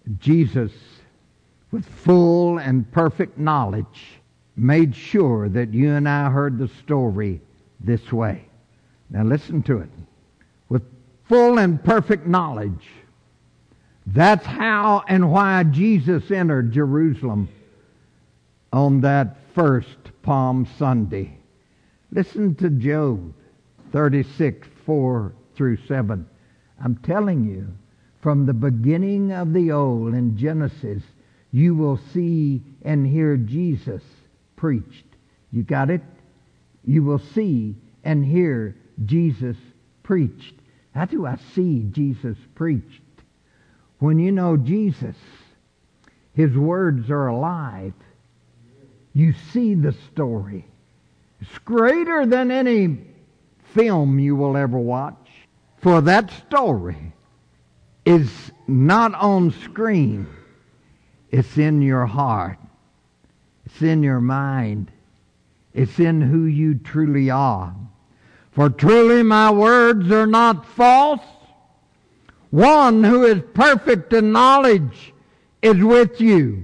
Jesus, with full and perfect knowledge, made sure that you and I heard the story this way. Now listen to it. With full and perfect knowledge, that's how and why Jesus entered Jerusalem on that first Palm Sunday. Listen to Job 36, 4 through 7. I'm telling you, from the beginning of the old in Genesis, you will see and hear Jesus preached. You got it? You will see and hear Jesus preached. How do I see Jesus preached? When you know Jesus, His words are alive. You see the story. It's greater than any film you will ever watch. For that story is not on screen. It's in your heart. It's in your mind. It's in who you truly are. For truly my words are not false. One who is perfect in knowledge is with you.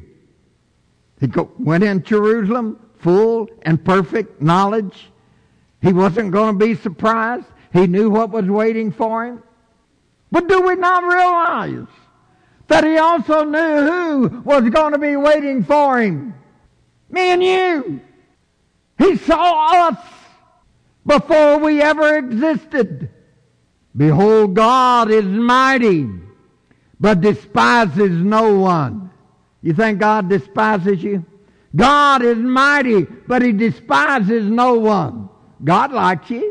He went in Jerusalem, full and perfect knowledge. He wasn't going to be surprised. He knew what was waiting for him. But do we not realize that he also knew who was going to be waiting for him? Me and you. He saw us before we ever existed. Behold, God is mighty, but despises no one. You think God despises you? God is mighty, but He despises no one. God likes you.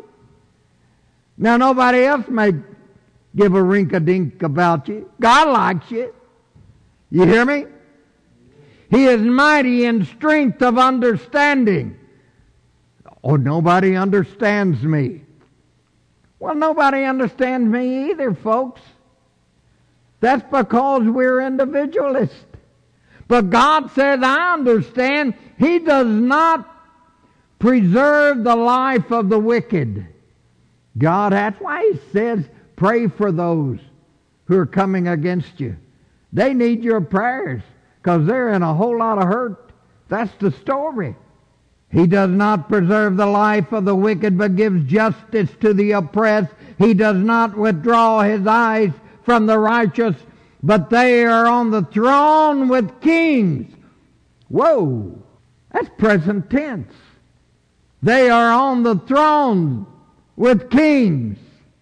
Now, nobody else may give a rink-a-dink about you. God likes you. You hear me? He is mighty in strength of understanding. Oh, nobody understands me. Well, nobody understands me either, folks. That's because we're individualists. But God says, I understand. He does not preserve the life of the wicked. God, that's why He says, pray for those who are coming against you. They need your prayers because they're in a whole lot of hurt. That's the story. He does not preserve the life of the wicked, but gives justice to the oppressed. He does not withdraw His eyes from the righteous, but they are on the throne with kings. Whoa, that's present tense. They are on the throne with kings.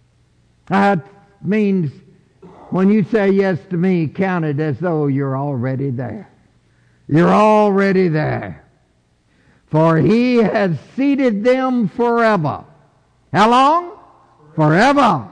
That means when you say yes to me, count it as though you're already there. You're already there. For He has seated them forever. How long? Forever.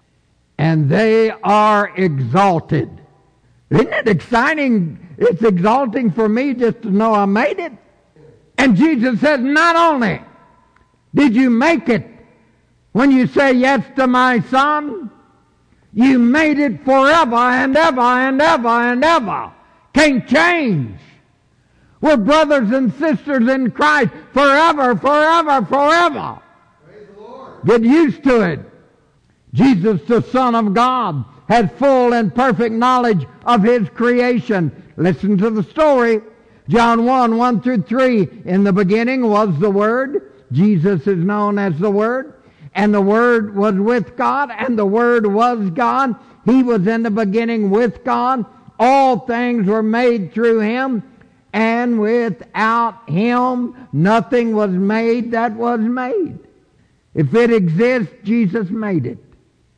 And they are exalted. Isn't it exciting? It's exalting for me just to know I made it. And Jesus says, not only did you make it when you say yes to my Son, you made it forever and ever and ever and ever. Can't change. We're brothers and sisters in Christ forever, forever, forever. Praise the Lord. Get used to it. Jesus, the Son of God, has full and perfect knowledge of His creation. Listen to the story. John 1, 1 through 3. In the beginning was the Word. Jesus is known as the Word. And the Word was with God, and the Word was God. He was in the beginning with God. All things were made through Him, and without Him nothing was made that was made. If it exists, Jesus made it.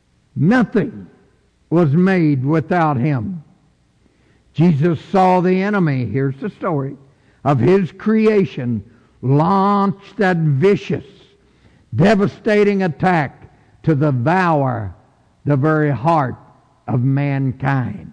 Nothing was made without Him. Jesus saw the enemy, here's the story, of His creation launch that vicious, devastating attack to devour the very heart of mankind.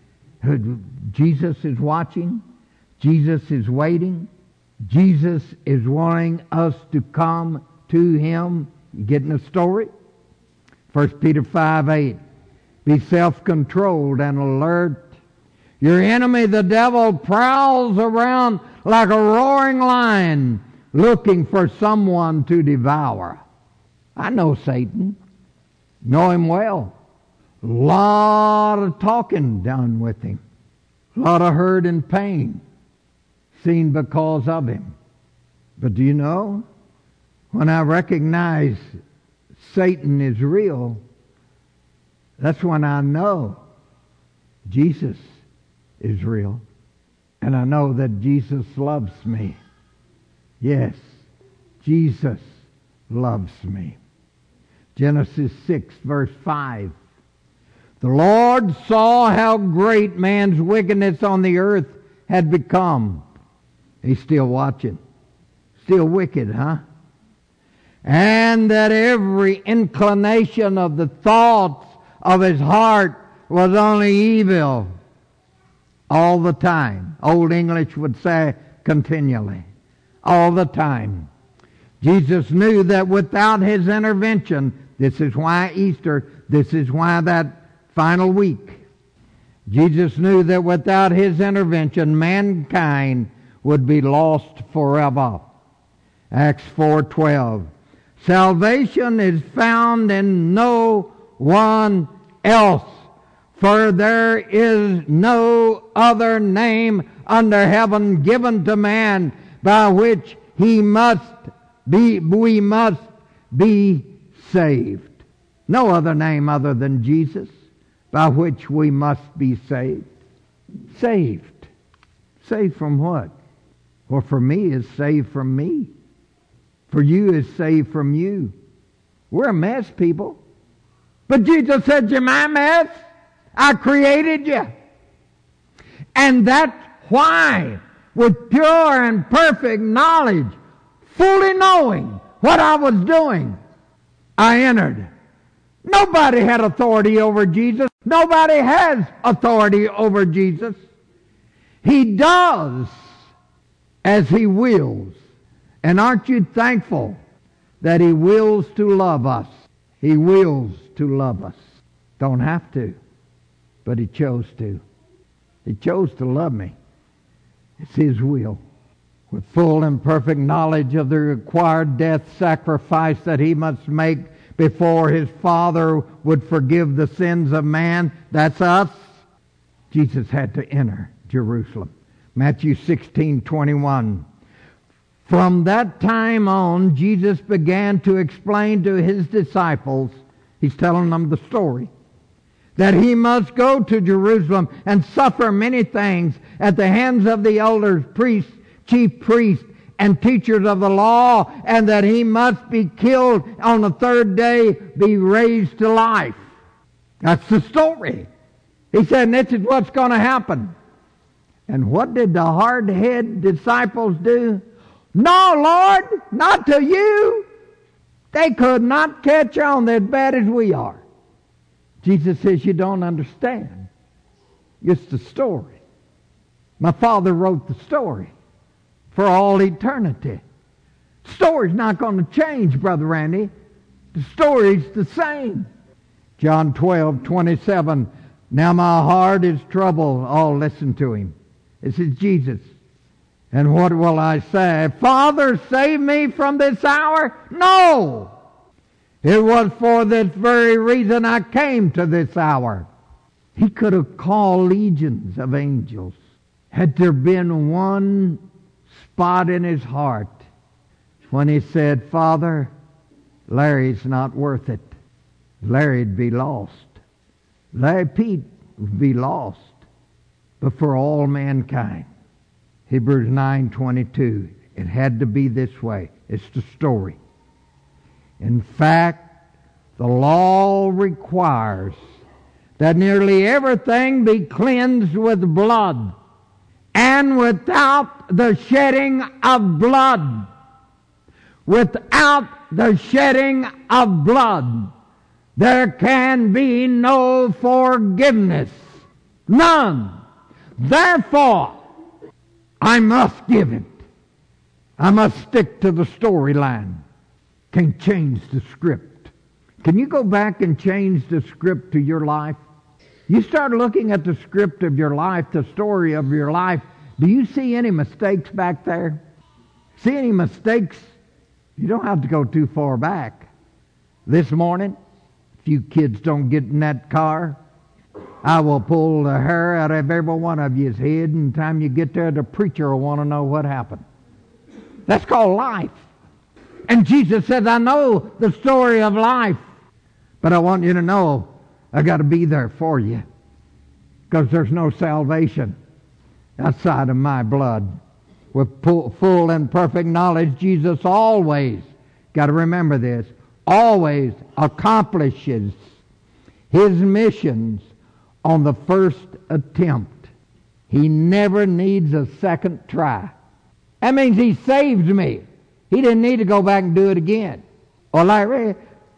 Jesus is watching. Jesus is waiting. Jesus is wanting us to come to Him. You getting the story? 1 Peter 5:8. Be self-controlled and alert. Your enemy, the devil, prowls around like a roaring lion looking for someone to devour. I know Satan. Know him well. A lot of talking done with him. A lot of hurt and pain seen because of him. But do you know, when I recognize Satan is real, that's when I know Jesus is real. And I know that Jesus loves me. Yes, Jesus loves me. Genesis 6, verse 5. The Lord saw how great man's wickedness on the earth had become. He's still watching. Still wicked, huh? And that every inclination of the thoughts of his heart was only evil all the time. Old English would say continually. All the time. Jesus knew that without his intervention, this is why Easter, this is why that final week, Jesus knew that without his intervention, mankind would be lost forever. Acts 4:12. Salvation is found in no one else, for there is no other name under heaven given to man by which we must be saved. No other name other than Jesus by which we must be saved. Saved. Saved from what? Well, for me is saved from me. For you is saved from you. We're a mess, people. But Jesus said, you're my mess. I created you. And that's why, with pure and perfect knowledge, fully knowing what I was doing, I entered. Nobody had authority over Jesus. Nobody has authority over Jesus. He does as he wills. And aren't you thankful that he wills to love us? He wills to love us. Don't have to, but he chose to. He chose to love me. It's his will. With full and perfect knowledge of the required death sacrifice that he must make before his Father would forgive the sins of man, that's us, Jesus had to enter Jerusalem. Matthew 16:21. From that time on, Jesus began to explain to his disciples, he's telling them the story, that he must go to Jerusalem and suffer many things at the hands of the elders, priests, chief priests, and teachers of the law, and that he must be killed on the third day, be raised to life. That's the story. He said, this is what's going to happen. And what did the hard-headed disciples do? No, Lord, not to you. They could not catch on as bad as we are. Jesus says, you don't understand. It's the story. My Father wrote the story for all eternity. The story's not going to change, Brother Randy. The story's the same. John 12:27. Now my heart is troubled. Oh, listen to him. This is Jesus. And what will I say? Father, save me from this hour? No! It was for this very reason I came to this hour. He could have called legions of angels. Had there been one spot in his heart when he said, Father, Larry's not worth it. Larry'd be lost. Larry Pete would be lost. But for all mankind, Hebrews 9:22, it had to be this way. It's the story. In fact, the law requires that nearly everything be cleansed with blood, and without the shedding of blood, there can be no forgiveness. None. Therefore, I must give it. I must stick to the storyline. Can't change the script. Can you go back and change the script to your life? You start looking at the script of your life, the story of your life. Do you see any mistakes back there? See any mistakes? You don't have to go too far back. This morning, if you kids don't get in that car, I will pull the hair out of every one of you's head, and the time you get there, the preacher will want to know what happened. That's called life. And Jesus says, I know the story of life, but I want you to know I got to be there for you, because there's no salvation outside of my blood. With full and perfect knowledge, Jesus always, got to remember this, always accomplishes his missions on the first attempt. He never needs a second try. That means he saved me. He didn't need to go back and do it again. Or like,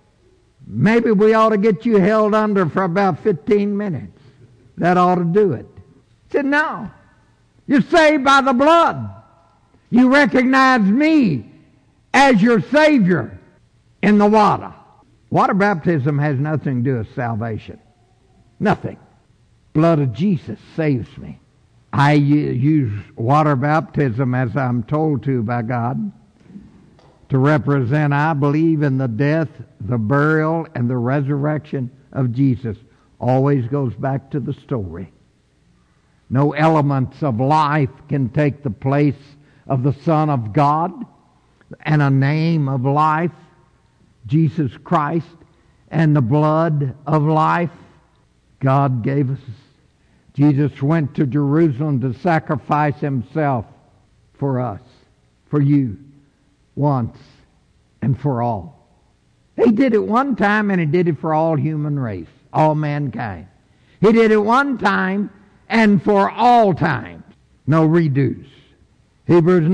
maybe we ought to get you held under for about 15 minutes. That ought to do it. He said, no. You're saved by the blood. You recognize me as your Savior in the water. Water baptism has nothing to do with salvation. Nothing. Blood of Jesus saves me. I use water baptism, as I'm told to by God, to represent, I believe in the death, the burial, and the resurrection of Jesus. Always goes back to the story. No elements of life can take the place of the Son of God and a name of life, Jesus Christ, and the blood of life God gave us. Jesus went to Jerusalem to sacrifice himself for us, for you, once and for all. He did it one time, and he did it for all human race, all mankind. He did it one time and for all time. No redos. Hebrews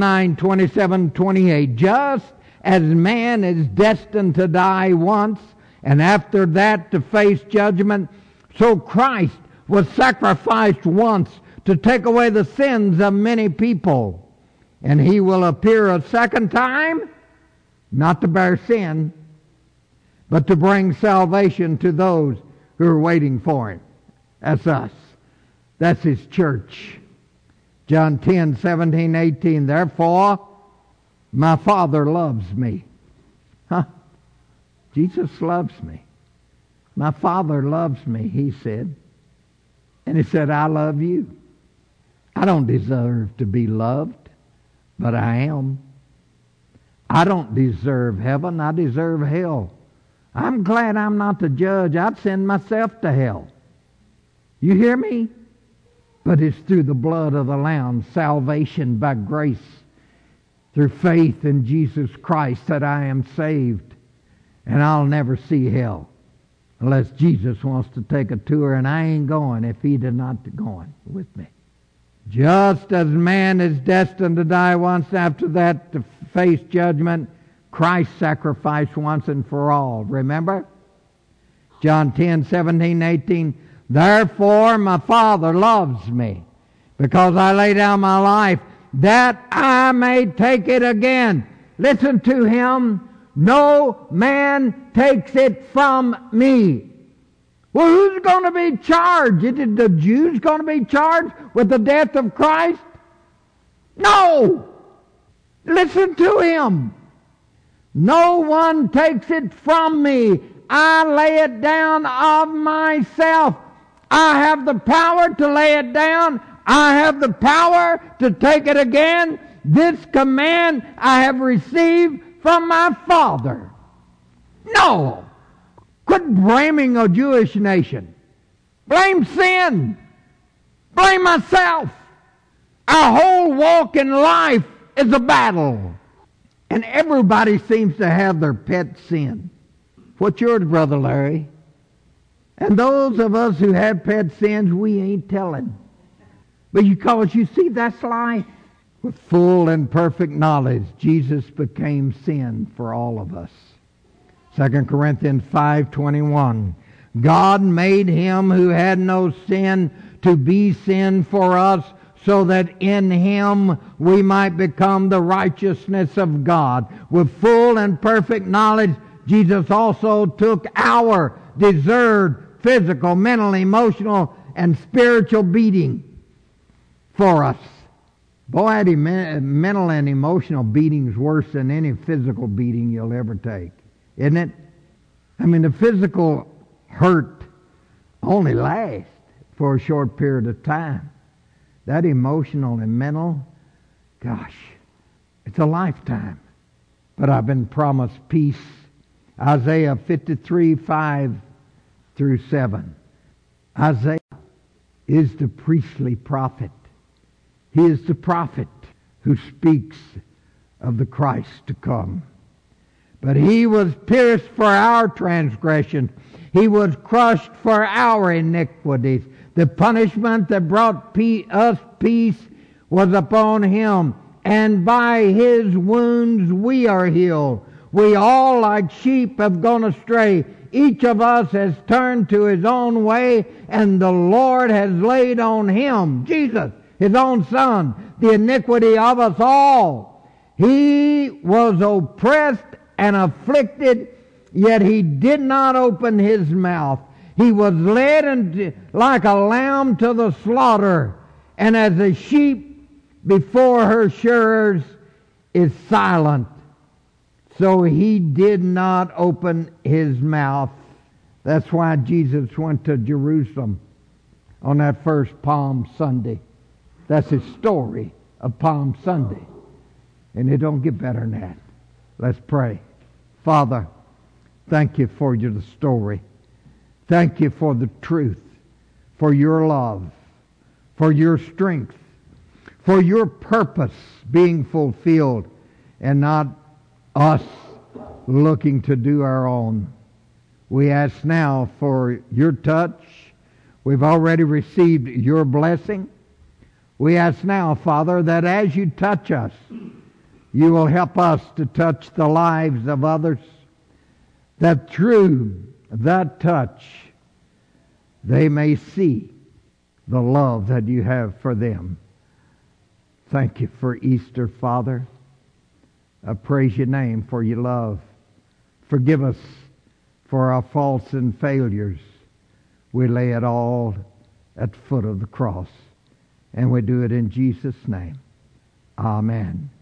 9:27-28. Just as man is destined to die once, and after that to face judgment, so Christ was sacrificed once to take away the sins of many people. And he will appear a second time, not to bear sin, but to bring salvation to those who are waiting for him. That's us. That's his church. John 10:17-18. Therefore, my Father loves me. Jesus loves me. My Father loves me, he said. And he said, I love you. I don't deserve to be loved, but I am. I don't deserve heaven. I deserve hell. I'm glad I'm not the judge. I'd send myself to hell. You hear me? But it's through the blood of the Lamb, salvation by grace, through faith in Jesus Christ, that I am saved. And I'll never see hell unless Jesus wants to take a tour, and I ain't going if he did not going with me. Just as man is destined to die once, after that to face judgment, Christ sacrificed once and for all. Remember? John 10:17-18. Therefore my Father loves me, because I lay down my life, that I may take it again. Listen to him. No man takes it from me. Well, who's going to be charged? Is it the Jews going to be charged with the death of Christ? No! Listen to him. No one takes it from me. I lay it down of myself. I have the power to lay it down. I have the power to take it again. This command I have received from my Father. No! Quit blaming a Jewish nation. Blame sin. Blame myself. Our whole walk in life is a battle. And everybody seems to have their pet sin. What's yours, Brother Larry? And those of us who have pet sins, we ain't telling. But because you see, that's life. With full and perfect knowledge, Jesus became sin for all of us. 2 Corinthians 5:21. God made him who had no sin to be sin for us, so that in him we might become the righteousness of God. With full and perfect knowledge, Jesus also took our deserved physical, mental, emotional, and spiritual beating for us. Boy, the mental and emotional beating's worse than any physical beating you'll ever take, isn't it? I mean, the physical hurt only lasts. for a short period of time. That emotional and mental, gosh, it's a lifetime. But I've been promised peace. Isaiah 53, 5 through 7. Isaiah is the priestly prophet. He is the prophet who speaks of the Christ to come. But he was pierced for our transgressions. He was crushed for our iniquities. The punishment that brought us peace was upon him, and by his wounds we are healed. We all like sheep have gone astray. Each of us has turned to his own way, and the Lord has laid on him, Jesus, his own Son, the iniquity of us all. He was oppressed and afflicted, yet he did not open his mouth. He was led like a lamb to the slaughter, and as a sheep before her shearers is silent, so he did not open his mouth. That's why Jesus went to Jerusalem on that first Palm Sunday. That's his story of Palm Sunday. And it don't get better than that. Let's pray. Father, thank you for the story. Thank you for the truth, for your love, for your strength, for your purpose being fulfilled, and not us looking to do our own. We ask now for your touch. We've already received your blessing. We ask now, Father, that as you touch us, you will help us to touch the lives of others, that through that touch they may see the love that you have for them. Thank you for Easter, Father. I praise your name for your love. Forgive us for our faults and failures. We lay it all at the foot of the cross. And we do it in Jesus' name. Amen.